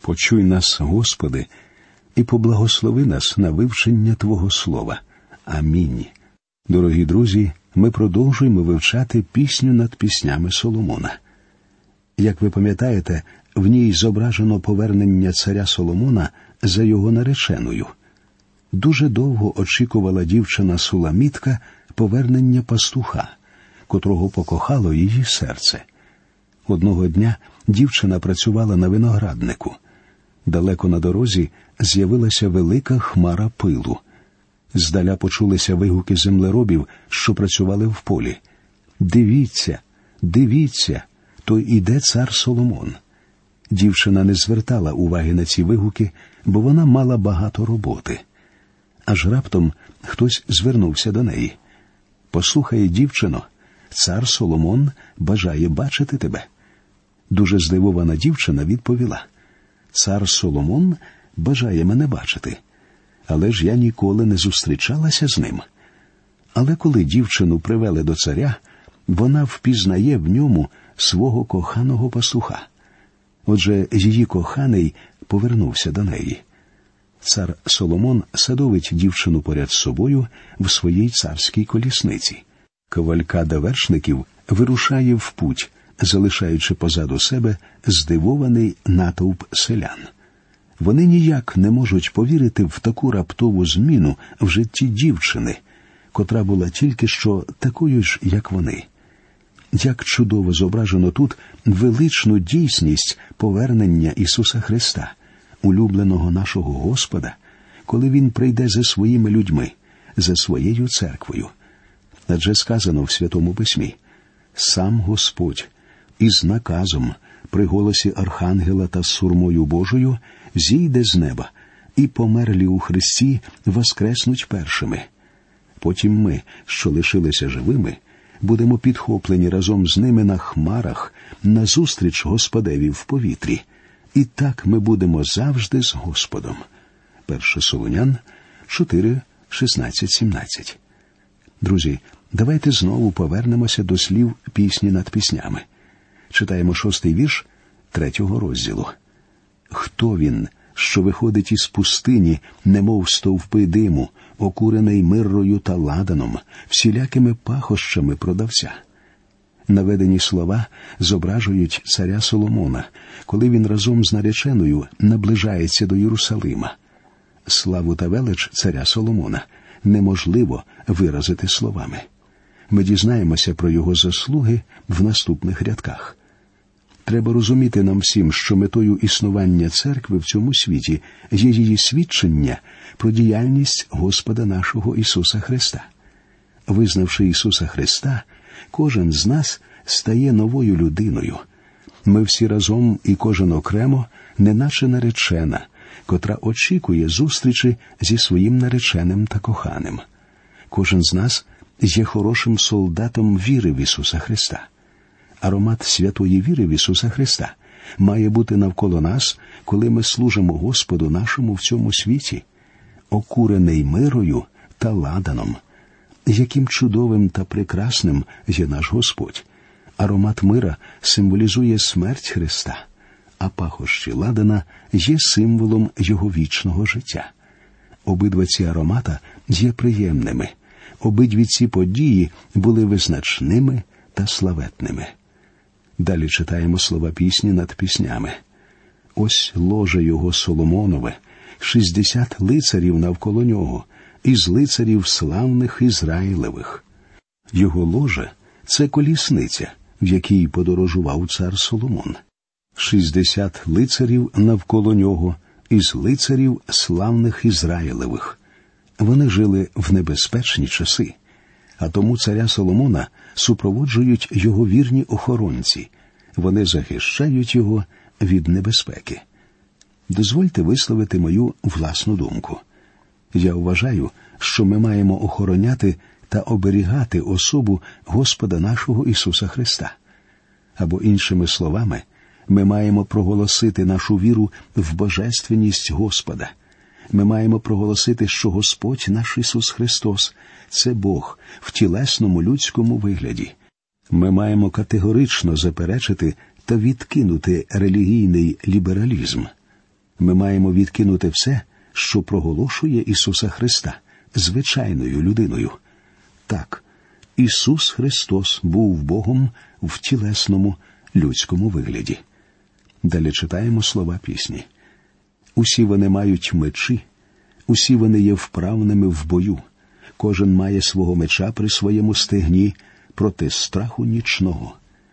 Почуй нас, Господи, і поблагослови нас на вивчення Твого Слова. Амінь. Дорогі друзі, ми продовжуємо вивчати пісню над піснями Соломона. Як ви пам'ятаєте, в ній зображено повернення царя Соломона за його нареченою. Дуже довго очікувала дівчина Суламітка повернення пастуха, котрого покохало її серце. Одного дня дівчина працювала на винограднику. Далеко на дорозі з'явилася велика хмара пилу. Здаля почулися вигуки землеробів, що працювали в полі. «Дивіться, дивіться, то іде цар Соломон». Дівчина не звертала уваги на ці вигуки, бо вона мала багато роботи. Аж раптом хтось звернувся до неї. «Послухай, дівчино, цар Соломон бажає бачити тебе». Дуже здивована дівчина відповіла: «Цар Соломон бажає мене бачити, але ж я ніколи не зустрічалася з ним». Але коли дівчину привели до царя, вона впізнає в ньому свого коханого пастуха. Отже, її коханий повернувся до неї. Цар Соломон садовить дівчину поряд з собою в своїй царській колісниці. Кавалькада вершників вирушає в путь, залишаючи позаду себе здивований натовп селян. Вони ніяк не можуть повірити в таку раптову зміну в житті дівчини, котра була тільки що такою ж, як вони. Як чудово зображено тут величну дійсність повернення Ісуса Христа, улюбленого нашого Господа, коли Він прийде за своїми людьми, за своєю церквою. Адже сказано в Святому Письмі: «Сам Господь із наказом при голосі архангела та з сурмою Божою зійде з неба, і померлі у Христі воскреснуть першими. Потім ми, що лишилися живими, будемо підхоплені разом з ними на хмарах назустріч Господеві в повітрі. І так ми будемо завжди з Господом». 1 Солонян 4, 16-17. Друзі, давайте знову повернемося до слів пісні над піснями. Читаємо 6-й вірш 3-го розділу. «Хто він, що виходить із пустині, немов стовпи диму, окурений миррою та ладаном, всілякими пахощами продавця?» Наведені слова зображують царя Соломона, коли він разом з нареченою наближається до Єрусалима. Славу та велич царя Соломона неможливо виразити словами. Ми дізнаємося про його заслуги в наступних рядках. Треба розуміти нам всім, що метою існування церкви в цьому світі є її свідчення про діяльність Господа нашого Ісуса Христа. Визнавши Ісуса Христа, кожен з нас стає новою людиною. Ми всі разом і кожен окремо, неначе наречена, котра очікує зустрічі зі своїм нареченим та коханим. Кожен з нас є хорошим солдатом віри в Ісуса Христа. Аромат святої віри в Ісуса Христа має бути навколо нас, коли ми служимо Господу нашому в цьому світі, окурений мирою та ладаном. Яким чудовим та прекрасним є наш Господь! Аромат мира символізує смерть Христа, а пахощі ладана є символом Його вічного життя. Обидва ці аромата є приємними. Обидві ці події були визначними та славетними. Далі читаємо слова пісні над піснями. «Ось ложе його Соломонове, 60 лицарів навколо нього, із лицарів славних Ізраїлевих». Його ложе – це колісниця, в якій подорожував цар Соломон. 60 лицарів навколо нього, із лицарів славних Ізраїлевих. Вони жили в небезпечні часи, а тому царя Соломона супроводжують його вірні охоронці. Вони захищають його від небезпеки. Дозвольте висловити мою власну думку. Я вважаю, що ми маємо охороняти та оберігати особу Господа нашого Ісуса Христа. Або іншими словами, ми маємо проголосити нашу віру в божественність Господа. Ми маємо проголосити, що Господь наш Ісус Христос – це Бог в тілесному людському вигляді. Ми маємо категорично заперечити та відкинути релігійний лібералізм. Ми маємо відкинути все, що проголошує Ісуса Христа, звичайною людиною. Так, Ісус Христос був Богом в тілесному, людському вигляді. Далі читаємо слова пісні. «Усі вони мають мечі, усі вони є вправними в бою. Кожен має свого меча при своєму стегні проти страху нічного».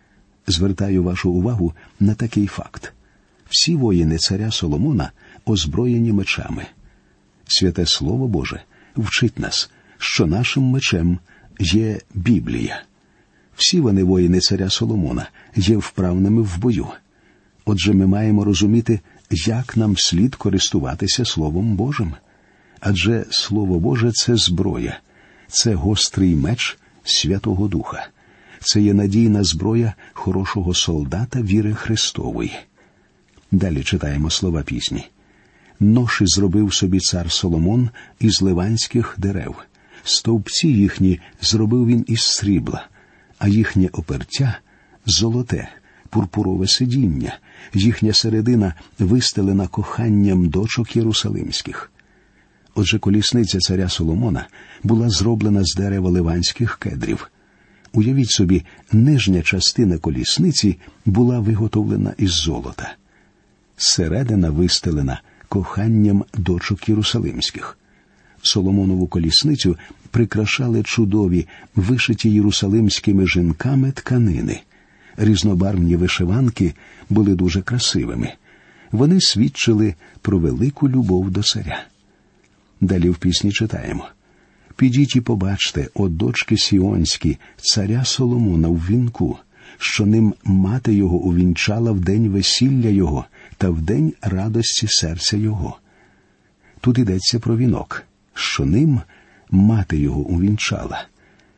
Звертаю вашу увагу на такий факт. Всі воїни царя Соломона озброєні мечами. Святе Слово Боже вчить нас, що нашим мечем є Біблія. Всі вони, воїни царя Соломона, є вправними в бою. Отже, ми маємо розуміти, як нам слід користуватися Словом Божим. Адже Слово Боже – це зброя, це гострий меч Святого Духа. Це є надійна зброя хорошого солдата віри Христової. Далі читаємо слова пісні. «Ноші зробив собі цар Соломон із ливанських дерев. Стовпці їхні зробив він із срібла, а їхнє опертя – золоте, пурпурове сидіння, їхня середина вистелена коханням дочок єрусалимських». Отже, колісниця царя Соломона була зроблена з дерева ливанських кедрів. Уявіть собі, нижня частина колісниці була виготовлена із золота. Середина вистелена коханням дочок єрусалимських. Соломонову колісницю прикрашали чудові, вишиті єрусалимськими жінками тканини. Різнобарвні вишиванки були дуже красивими. Вони свідчили про велику любов до царя. Далі в пісні читаємо. «Підіть і побачте, о дочки сіонські, царя Соломона в вінку, що ним мати його увінчала в день весілля його та в день радості серця його». Тут йдеться про вінок, що ним мати його увінчала.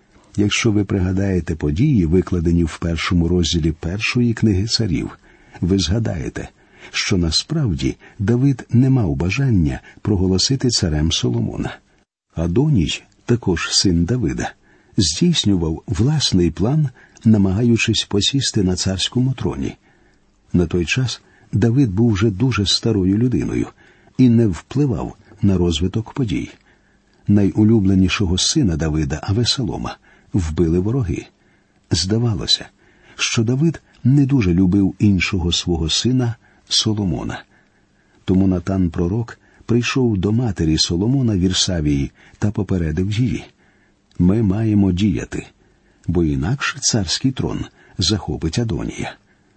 Якщо ви пригадаєте події, викладені в 1 розділі 1 книги царів, ви згадаєте, що насправді Давид не мав бажання проголосити царем Соломона. Адоній, також син Давида, здійснював власний план, намагаючись посісти на царському троні. На той час Давид був вже дуже старою людиною і не впливав на розвиток подій. Найулюбленішого сина Давида, Авесолома, вбили вороги. Здавалося, що Давид не дуже любив іншого свого сина Соломона. Тому Натан пророк прийшов до матері Соломона Вірсавії та попередив її. Ми маємо діяти, бо інакше царський трон захопить Адонія.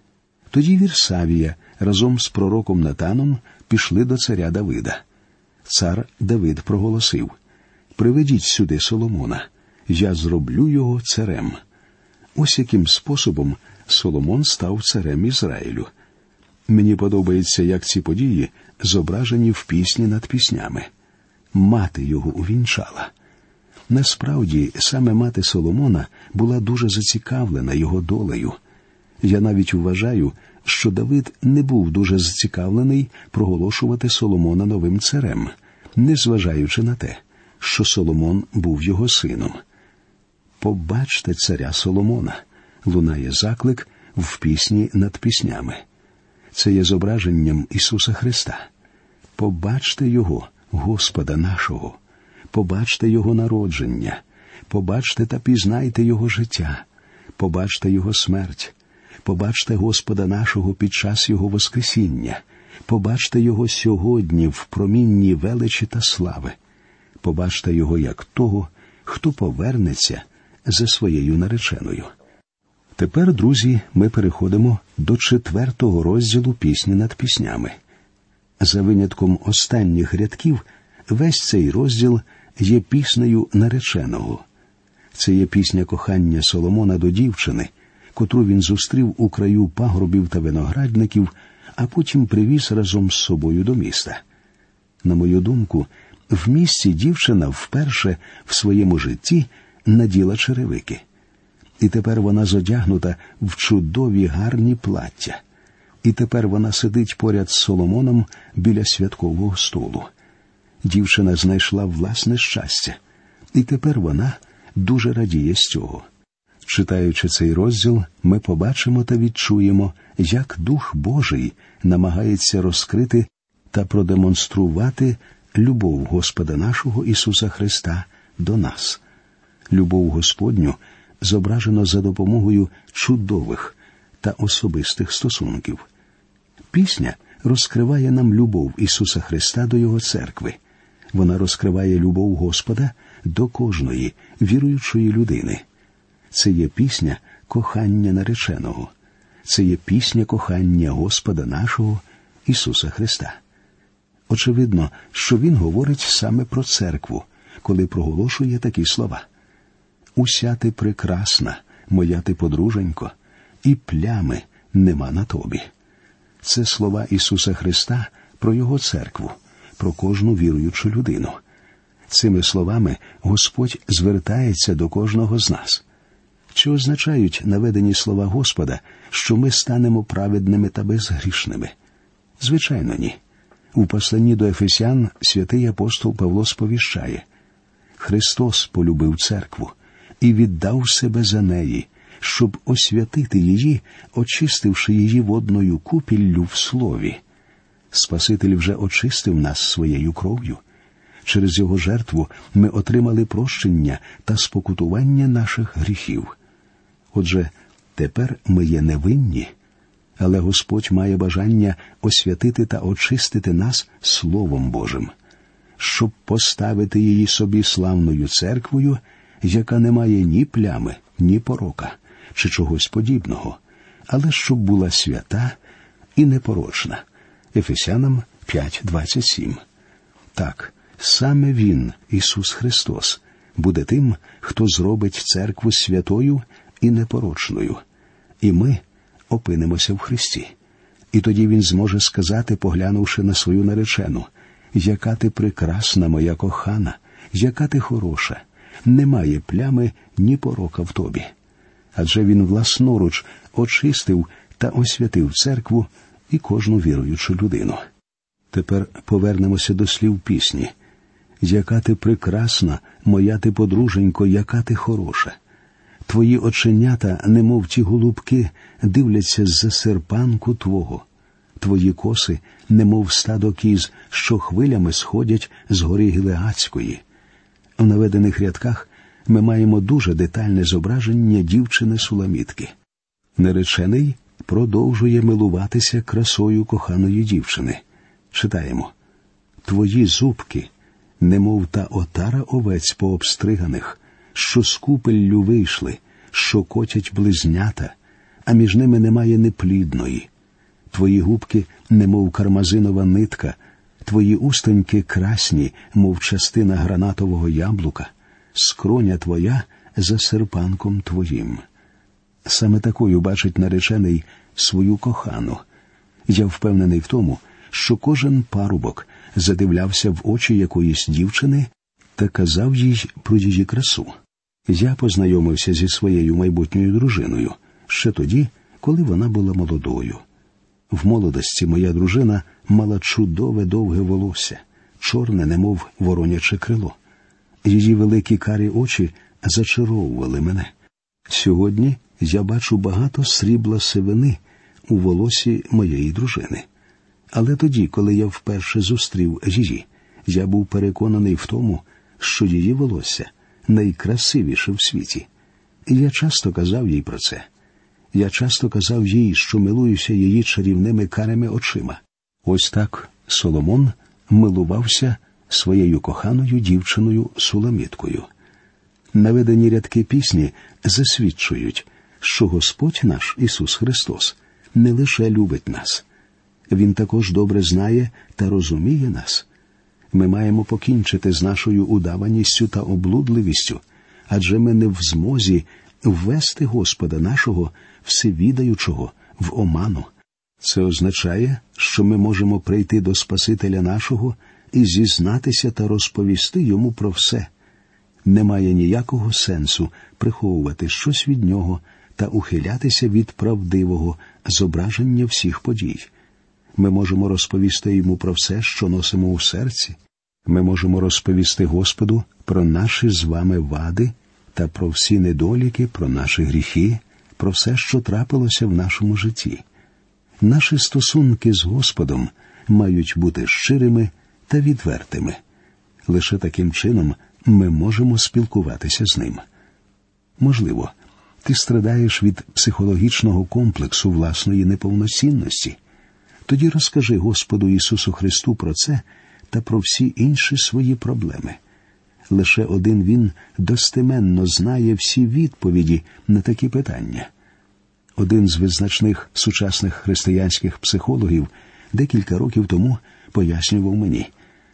Тоді Вірсавія разом з пророком Натаном пішли до царя Давида. Цар Давид проголосив: «Приведіть сюди Соломона, я зроблю його царем». Ось яким способом Соломон став царем Ізраїлю. Мені подобається, як ці події зображені в пісні над піснями. Мати його увінчала. Насправді, саме мати Соломона була дуже зацікавлена його долею. Я навіть вважаю, що Давид не був дуже зацікавлений проголошувати Соломона новим царем, незважаючи на те, що Соломон був його сином. «Побачте царя Соломона» – лунає заклик в пісні над піснями. Це є зображенням Ісуса Христа. Побачте Його, Господа нашого. Побачте Його народження. Побачте та пізнайте Його життя. Побачте Його смерть. Побачте Господа нашого під час Його воскресіння. Побачте Його сьогодні в промінні величі та слави. Побачте Його як того, хто повернеться за своєю нареченою. Тепер, друзі, ми переходимо до 4-го розділу пісні над піснями. За винятком останніх рядків, весь цей розділ є піснею нареченого. Це є пісня кохання Соломона до дівчини, котру він зустрів у краю пагорбів та виноградників, а потім привіз разом з собою до міста. На мою думку, в місті дівчина вперше в своєму житті наділа черевики. І тепер вона зодягнута в чудові гарні плаття. І тепер вона сидить поряд з Соломоном біля святкового столу. Дівчина знайшла власне щастя. І тепер вона дуже радіє з цього. Читаючи цей розділ, ми побачимо та відчуємо, як Дух Божий намагається розкрити та продемонструвати любов Господа нашого Ісуса Христа до нас. Любов Господню зображено за допомогою чудових та особистих стосунків. Пісня розкриває нам любов Ісуса Христа до Його церкви. Вона розкриває любов Господа до кожної віруючої людини. Це є пісня кохання нареченого. Це є пісня кохання Господа нашого Ісуса Христа. Очевидно, що Він говорить саме про церкву, коли проголошує такі слова. «Уся ти прекрасна, моя ти подруженько, і плями нема на тобі». Це слова Ісуса Христа про Його церкву, про кожну віруючу людину. Цими словами Господь звертається до кожного з нас. Чи означають наведені слова Господа, що ми станемо праведними та безгрішними? Звичайно, ні. У посланні до Ефесян святий апостол Павло сповіщає: «Христос полюбив церкву і віддав себе за неї, щоб освятити її, очистивши її водною купіллю в слові». Спаситель вже очистив нас своєю кров'ю. Через Його жертву ми отримали прощення та спокутування наших гріхів. Отже, тепер ми є невинні, але Господь має бажання освятити та очистити нас Словом Божим, щоб поставити її собі славною церквою, яка не має ні плями, ні порока, чи чогось подібного, але щоб була свята і непорочна. Ефесянам 5:27. Так, саме Він, Ісус Христос, буде тим, хто зробить церкву святою і непорочною. І ми опинимося в Христі. І тоді Він зможе сказати, поглянувши на свою наречену: «Яка ти прекрасна, моя кохана, яка ти хороша, немає плями ні порока в тобі». Адже Він власноруч очистив та освятив церкву і кожну віруючу людину. Тепер повернемося до слів пісні. «Яка ти прекрасна, моя ти подруженько, яка ти хороша. Твої оченята, немов ті голубки, дивляться з-за серпанку твого. Твої коси, немов стадо кіз, що хвилями сходять з гори Гілеадської». В наведених рядках ми маємо дуже детальне зображення дівчини-суламітки. Наречений продовжує милуватися красою коханої дівчини. Читаємо: «Твої зубки, немов та отара овець пообстриганих, що з купеллю вийшли, що котять близнята, а між ними немає неплідної. Твої губки, немов кармазинова нитка, твої устоньки красні, мов частина гранатового яблука, скроня твоя за серпанком твоїм». Саме такою бачить наречений свою кохану. Я впевнений в тому, що кожен парубок задивлявся в очі якоїсь дівчини та казав їй про її красу. Я познайомився зі своєю майбутньою дружиною ще тоді, коли вона була молодою. В молодості моя дружина мала чудове довге волосся, чорне, немов вороняче крило. Її великі карі очі зачаровували мене. Сьогодні я бачу багато срібла сивини у волосі моєї дружини. Але тоді, коли я вперше зустрів її, я був переконаний в тому, що її волосся найкрасивіше в світі. І я часто казав їй про це. Я часто казав їй, що милуюся її чарівними карими очима. Ось так Соломон милувався своєю коханою дівчиною Суламіткою. Наведені рядки пісні засвідчують, що Господь наш Ісус Христос не лише любить нас. Він також добре знає та розуміє нас. Ми маємо покінчити з нашою удаваністю та облудливістю, адже ми не в змозі ввести Господа нашого всевідаючого в оману. Це означає, що ми можемо прийти до Спасителя нашого і зізнатися та розповісти Йому про все. Немає ніякого сенсу приховувати щось від Нього та ухилятися від правдивого зображення всіх подій. Ми можемо розповісти Йому про все, що носимо у серці. Ми можемо розповісти Господу про наші з вами вади та про всі недоліки, про наші гріхи, про все, що трапилося в нашому житті. Наші стосунки з Господом мають бути щирими та відвертими. Лише таким чином ми можемо спілкуватися з ним. Можливо, ти страдаєш від психологічного комплексу власної неповноцінності. Тоді розкажи Господу Ісусу Христу про це та про всі інші свої проблеми. Лише один Він достеменно знає всі відповіді на такі питання. Один з визначних сучасних християнських психологів декілька років тому пояснював мені: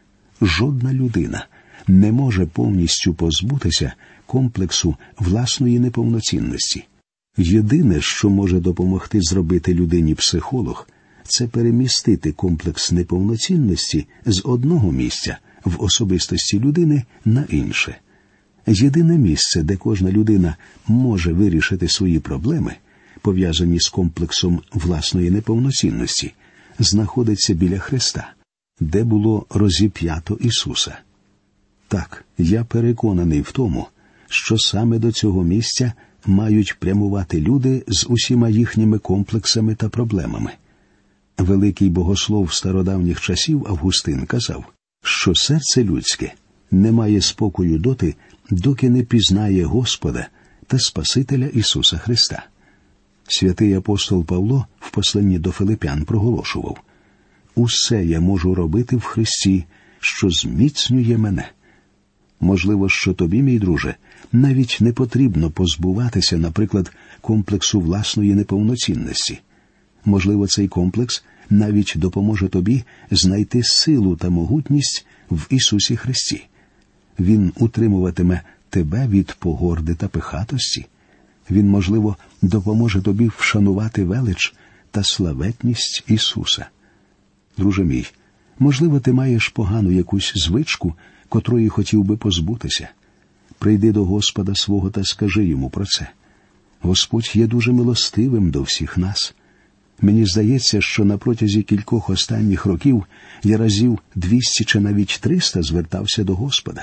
жодна людина не може повністю позбутися комплексу власної неповноцінності. Єдине, що може допомогти зробити людині психолог, це перемістити комплекс неповноцінності з одного місця в особистості людини на інше. Єдине місце, де кожна людина може вирішити свої проблеми, пов'язані з комплексом власної неповноцінності, знаходиться біля Христа, де було розіп'ято Ісуса. Так, я переконаний в тому, що саме до цього місця мають прямувати люди з усіма їхніми комплексами та проблемами. Великий богослов стародавніх часів Августин казав, що серце людське не має спокою доти, доки не пізнає Господа та Спасителя Ісуса Христа. Святий апостол Павло в посланні до Филип'ян проголошував: «Усе я можу робити в Христі, що зміцнює мене». Можливо, що тобі, мій друже, навіть не потрібно позбуватися, наприклад, комплексу власної неповноцінності. Можливо, цей комплекс навіть допоможе тобі знайти силу та могутність в Ісусі Христі. Він утримуватиме тебе від погорди та пихатості. Він, можливо, допоможе тобі вшанувати велич та славетність Ісуса. Друже мій, можливо, ти маєш погану якусь звичку, котрої хотів би позбутися. Прийди до Господа свого та скажи йому про це. Господь є дуже милостивим до всіх нас. Мені здається, що на протязі кількох останніх років я разів 200 чи навіть 300 звертався до Господа.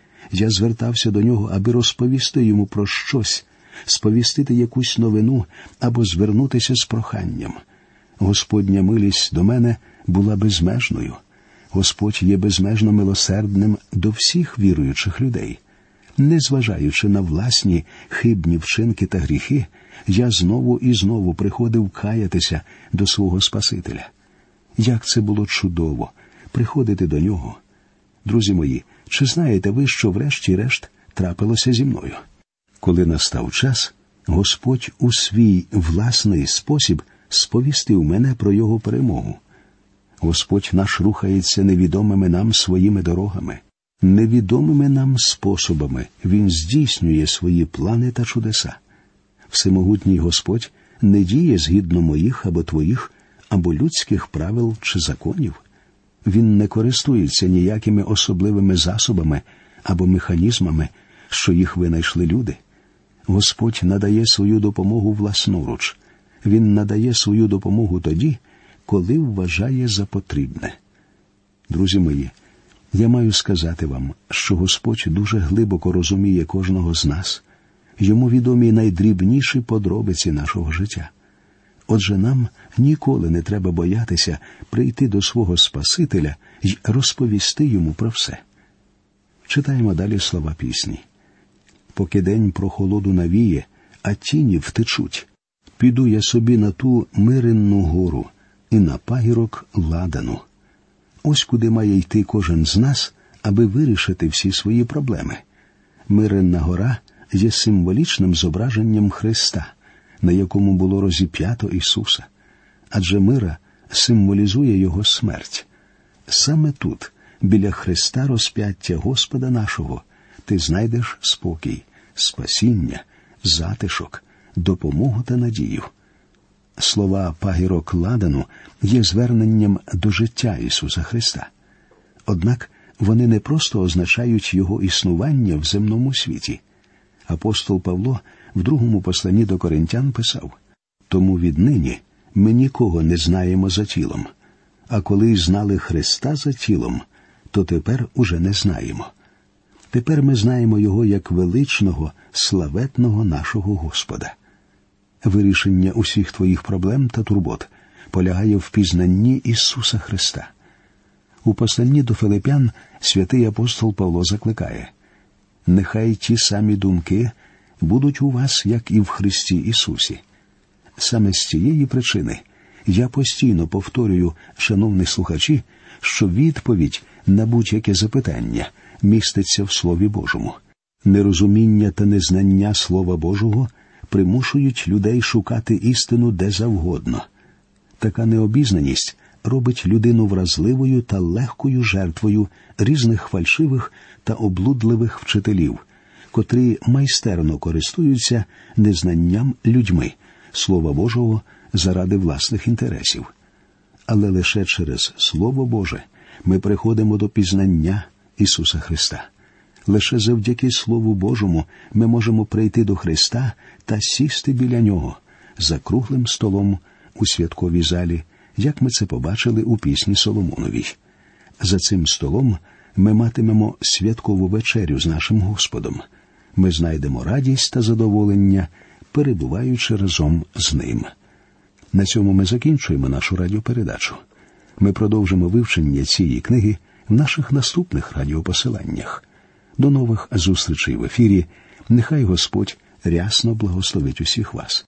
Я звертався до Нього, аби розповісти Йому про щось, сповістити якусь новину або звернутися з проханням. Господня милість до мене була безмежною. Господь є безмежно милосердним до всіх віруючих людей. Незважаючи на власні хибні вчинки та гріхи, я знову і знову приходив каятися до свого Спасителя. Як це було чудово приходити до Нього. Друзі мої, чи знаєте ви, що врешті-решт трапилося зі мною? Коли настав час, Господь у свій власний спосіб сповістив мене про Його перемогу. Господь наш рухається невідомими нам своїми дорогами. Невідомими нам способами Він здійснює свої плани та чудеса. Всемогутній Господь не діє згідно моїх або твоїх, або людських правил чи законів. Він не користується ніякими особливими засобами або механізмами, що їх винайшли люди. Господь надає свою допомогу власноруч. Він надає свою допомогу тоді, коли вважає за потрібне. Друзі мої, я маю сказати вам, що Господь дуже глибоко розуміє кожного з нас. Йому відомі найдрібніші подробиці нашого життя. Отже, нам ніколи не треба боятися прийти до свого Спасителя й розповісти йому про все. Читаємо далі слова пісні. «Поки день прохолоду навіє, а тіні втечуть, піду я собі на ту Миринну гору і на пагірок Ладану». Ось куди має йти кожен з нас, аби вирішити всі свої проблеми. Миринна гора є символічним зображенням Христа, на якому було розіп'ято Ісуса. Адже мира символізує Його смерть. Саме тут, біля Христа розп'яття Господа нашого, ти знайдеш спокій, спасіння, затишок, допомогу та надію. Слова «пагірок Ладану» є зверненням до життя Ісуса Христа. Однак вони не просто означають Його існування в земному світі. Апостол Павло в другому посланні до Коринтян писав: «Тому віднині ми нікого не знаємо за тілом, а коли й знали Христа за тілом, то тепер уже не знаємо. Тепер ми знаємо Його як величного, славетного нашого Господа». Вирішення усіх твоїх проблем та турбот полягає в пізнанні Ісуса Христа. У посланні до Филип'ян святий апостол Павло закликає: «Нехай ті самі думки будуть у вас, як і в Христі Ісусі». Саме з цієї причини я постійно повторюю, шановні слухачі, що відповідь на будь-яке запитання міститься в Слові Божому. Нерозуміння та незнання Слова Божого примушують людей шукати істину де завгодно. Така необізнаність робить людину вразливою та легкою жертвою різних фальшивих та облудливих вчителів, котрі майстерно користуються незнанням людьми Слова Божого заради власних інтересів. Але лише через Слово Боже ми приходимо до пізнання Ісуса Христа. Лише завдяки Слову Божому ми можемо прийти до Христа та сісти біля Нього за круглим столом у святковій залі, як ми це побачили у пісні Соломоновій. За цим столом ми матимемо святкову вечерю з нашим Господом. Ми знайдемо радість та задоволення, перебуваючи разом з Ним. На цьому ми закінчуємо нашу радіопередачу. Ми продовжимо вивчення цієї книги в наших наступних радіопосиланнях. До нових зустрічей в ефірі. Нехай Господь рясно благословить усіх вас.